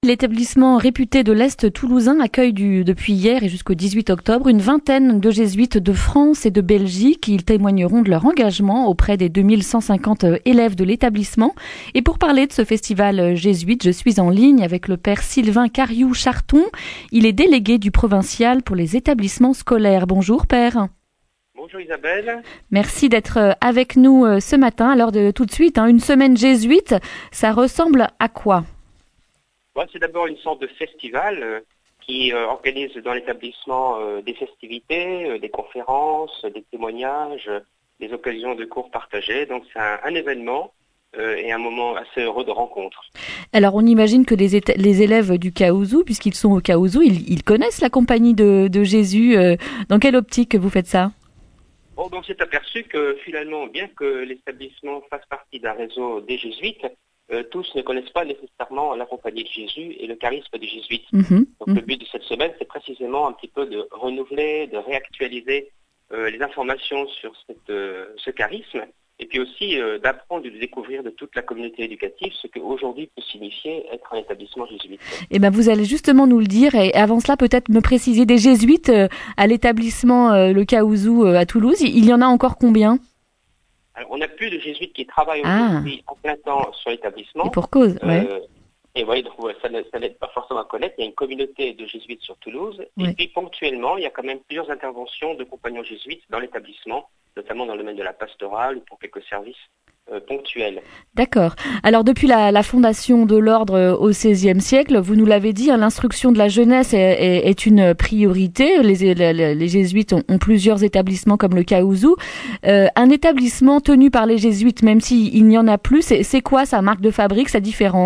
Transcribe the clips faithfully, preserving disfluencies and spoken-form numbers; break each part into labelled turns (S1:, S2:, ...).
S1: L'établissement réputé de l'Est toulousain accueille du, depuis hier et jusqu'au dix-huit octobre une vingtaine de jésuites de France et de Belgique. Ils témoigneront de leur engagement auprès des deux mille cent cinquante élèves de l'établissement. Et pour parler de ce festival jésuite, je suis en ligne avec le père Sylvain Cariou-Charton. Il est délégué du provincial pour les établissements scolaires. Bonjour père.
S2: Bonjour Isabelle.
S1: Merci d'être avec nous ce matin. Alors de tout de suite, hein, une semaine jésuite, ça ressemble à quoi?
S2: Bon, c'est d'abord une sorte de festival euh, qui euh, organise dans l'établissement euh, des festivités, euh, des conférences, des témoignages, euh, des occasions de cours partagés. Donc c'est un, un événement euh, et un moment assez heureux de rencontre. Alors
S1: on imagine que les, éta- les élèves du Caousou, puisqu'ils sont au Caousou, ils, ils connaissent la compagnie de, de Jésus. Euh, dans quelle optique vous faites ça?
S2: Bon, on s'est aperçu que finalement, bien que l'établissement fasse partie d'un réseau des jésuites, Euh, tous ne connaissent pas nécessairement la compagnie de Jésus et le charisme des jésuites. Mmh, Donc mmh. Le but de cette semaine, c'est précisément un petit peu de renouveler, de réactualiser euh, les informations sur cette, euh, ce charisme, et puis aussi euh, d'apprendre et de découvrir de toute la communauté éducative ce qu'aujourd'hui peut signifier être un établissement jésuite.
S1: Eh ben, vous allez justement nous le dire, et avant cela peut-être me préciser des jésuites euh, à l'établissement euh, Le Caousou euh, à Toulouse. Il y en a encore combien ?
S2: Alors, on n'a plus de jésuites qui travaillent aujourd'hui ah. en plein temps sur l'établissement.
S1: Et pour cause, euh, ouais.
S2: Et oui, donc ouais, ça, ça n'aide pas forcément à connaître. Il y a une communauté de jésuites sur Toulouse. Ouais. Et puis ponctuellement, il y a quand même plusieurs interventions de compagnons jésuites dans l'établissement, notamment dans le domaine de la pastorale ou pour quelques services euh, ponctuels. D'accord.
S1: Alors depuis la, la fondation de l'ordre au seizième siècle, vous nous l'avez dit, hein, l'instruction de la jeunesse est, est, est une priorité. Les, les, les jésuites ont, ont plusieurs établissements comme le Caousou. Euh, un établissement tenu par les jésuites, même s'il n'y en a plus, c'est, c'est quoi sa marque de fabrique, sa différence ?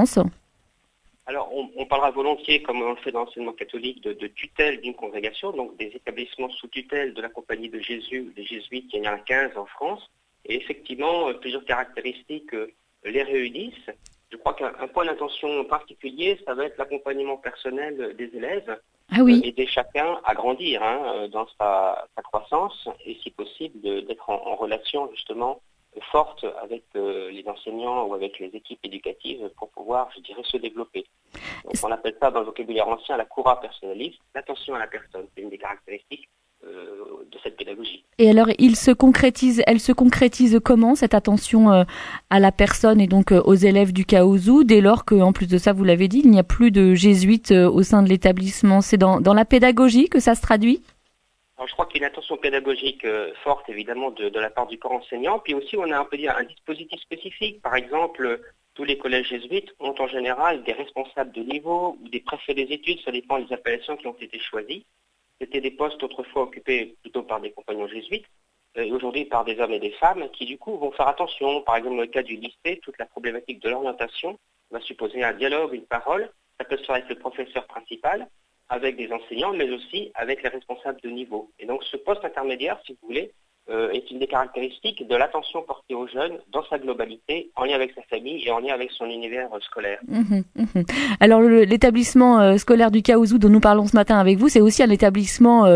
S2: Alors, on, on parlera volontiers, comme on le fait dans l'enseignement catholique, de, de tutelle d'une congrégation, donc des établissements sous tutelle de la Compagnie de Jésus, des jésuites, il y en a quinze en France. Et effectivement, plusieurs caractéristiques les réunissent. Je crois qu'un un point d'attention particulier, ça va être l'accompagnement personnel des élèves.
S1: Ah oui.
S2: euh, aider chacun à grandir hein, dans sa, sa croissance et si possible de, d'être en, en relation justement forte avec euh, les enseignants ou avec les équipes éducatives pour pouvoir, je dirais, se développer. Donc, on appelle ça dans le vocabulaire ancien la cura personalis, l'attention à la personne. C'est une des caractéristiques euh, de cette pédagogie.
S1: Et alors, il se concrétise, elle se concrétise comment, cette attention euh, à la personne et donc euh, aux élèves du Caousou, dès lors qu'en plus de ça, vous l'avez dit, il n'y a plus de jésuites euh, au sein de l'établissement. C'est dans, dans la pédagogie que ça se traduit ?
S2: Alors, je crois qu'il y a une attention pédagogique euh, forte, évidemment, de, de la part du corps enseignant. Puis aussi, on a un, peu dire, un dispositif spécifique. Par exemple, tous les collèges jésuites ont en général des responsables de niveau ou des préfets des études, ça dépend des appellations qui ont été choisies. C'était des postes autrefois occupés plutôt par des compagnons jésuites, euh, et aujourd'hui par des hommes et des femmes qui, du coup, vont faire attention. Par exemple, dans le cas du lycée, toute la problématique de l'orientation va supposer un dialogue, une parole. Ça peut se faire avec le professeur principal, avec des enseignants, mais aussi avec les responsables de niveau. Et donc ce poste intermédiaire, si vous voulez, euh, est une des caractéristiques de l'attention portée aux jeunes dans sa globalité, en lien avec sa famille et en lien avec son univers euh, scolaire.
S1: Mmh, mmh. Alors le, l'établissement euh, scolaire du Caousou dont nous parlons ce matin avec vous, c'est aussi un établissement euh,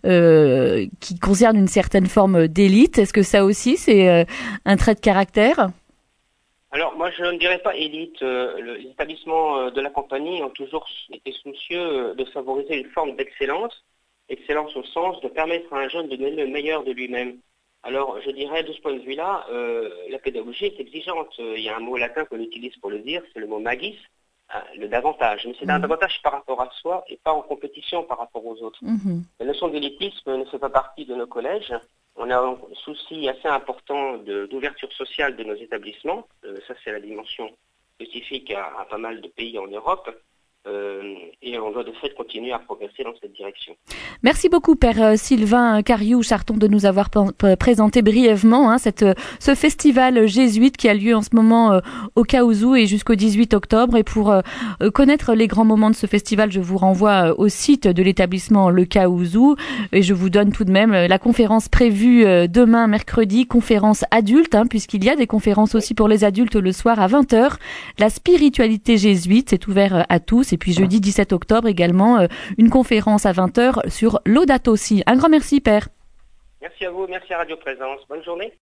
S1: euh, qui concerne une certaine forme d'élite. Est-ce que ça aussi, c'est euh, un trait de caractère ?
S2: Alors, moi, je ne dirais pas élite. Euh, le, les établissements euh, de la compagnie ont toujours été soucieux euh, de favoriser une forme d'excellence. Excellence au sens de permettre à un jeune de donner le meilleur de lui-même. Alors, je dirais, de ce point de vue-là, euh, la pédagogie est exigeante. Il y a un mot latin qu'on utilise pour le dire, c'est le mot magis, hein, le davantage. Mais c'est mmh. un davantage par rapport à soi et pas en compétition par rapport aux autres. Mmh. La notion d'élitisme ne fait pas partie de nos collèges. On a un souci assez important de, d'ouverture sociale de nos établissements. Euh, ça, c'est la dimension spécifique à, à pas mal de pays en Europe. Euh, et on doit de fait continuer à progresser dans cette direction.
S1: Merci beaucoup, Père Sylvain Cariou-Charton, de nous avoir p- présenté brièvement hein, cette, ce festival jésuite qui a lieu en ce moment euh, au Caousou et jusqu'au dix-huit octobre. Et pour euh, connaître les grands moments de ce festival, je vous renvoie euh, au site de l'établissement Le Caousou. Et je vous donne tout de même la conférence prévue euh, demain, mercredi, conférence adulte, hein, puisqu'il y a des conférences aussi pour les adultes le soir à vingt heures. La spiritualité jésuite, c'est ouvert à tous. Et puis jeudi dix-sept octobre également, euh, une conférence à vingt heures sur Laudato Si. Un grand merci, Père.
S2: Merci à vous, merci à Radio Présence. Bonne journée.